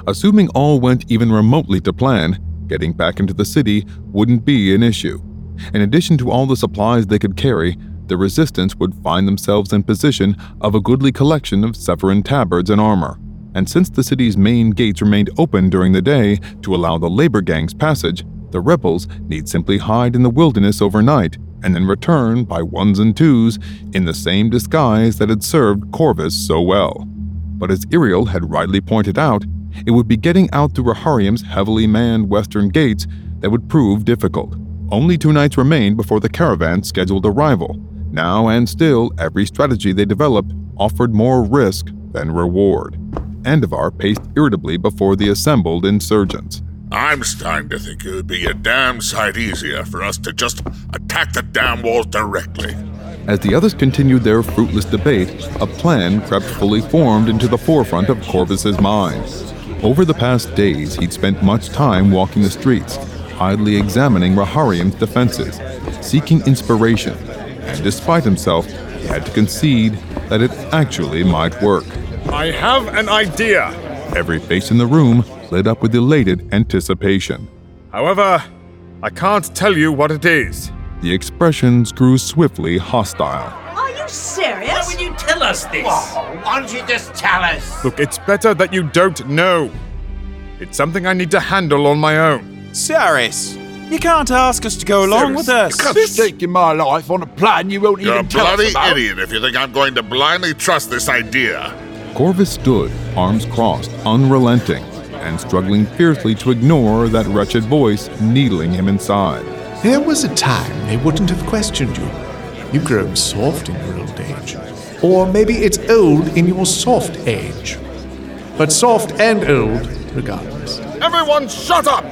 Assuming all went even remotely to plan, getting back into the city wouldn't be an issue. In addition to all the supplies they could carry, the resistance would find themselves in possession of a goodly collection of Sephiran tabards and armor. And since the city's main gates remained open during the day to allow the labor gang's passage, the rebels need simply hide in the wilderness overnight and then return by ones and twos in the same disguise that had served Corvus so well. But as Iriel had rightly pointed out, it would be getting out through Raharium's heavily manned western gates that would prove difficult. Only 2 nights remained before the caravan's scheduled arrival. Now and still, every strategy they developed offered more risk than reward. Andavar paced irritably before the assembled insurgents. I'm starting to think it would be a damn sight easier for us to just attack the dam walls directly. As the others continued their fruitless debate, a plan crept fully formed into the forefront of Corvus's mind. Over the past days, he'd spent much time walking the streets, idly examining Raharium's defenses, seeking inspiration, and despite himself, he had to concede that it actually might work. I have an idea! Every face in the room lit up with elated anticipation. However, I can't tell you what it is. The expressions grew swiftly hostile. Are you serious? Why would you tell us this? Why don't you just tell us? Look, it's better that you don't know. It's something I need to handle on my own. Saris, you can't ask us to go along with us. I'm staking my life on a plan you won't You're a even tell us bloody about. idiot if you think I'm going to blindly trust this idea. Corvus stood, arms crossed, unrelenting, and struggling fiercely to ignore that wretched voice needling him inside. There was a time they wouldn't have questioned you. You've grown soft in your old age. Or maybe it's old in your soft age. But soft and old, regardless. Everyone shut up!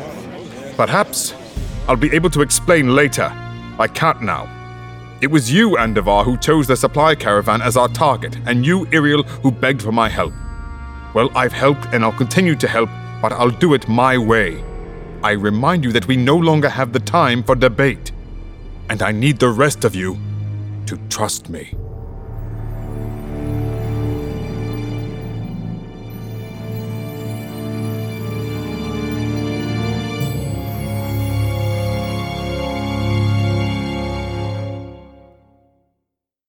Perhaps I'll be able to explain later. I can't now. It was you, Andavar, who chose the supply caravan as our target, and you, Iriel, who begged for my help. Well, I've helped and I'll continue to help, but I'll do it my way. I remind you that we no longer have the time for debate, and I need the rest of you to trust me.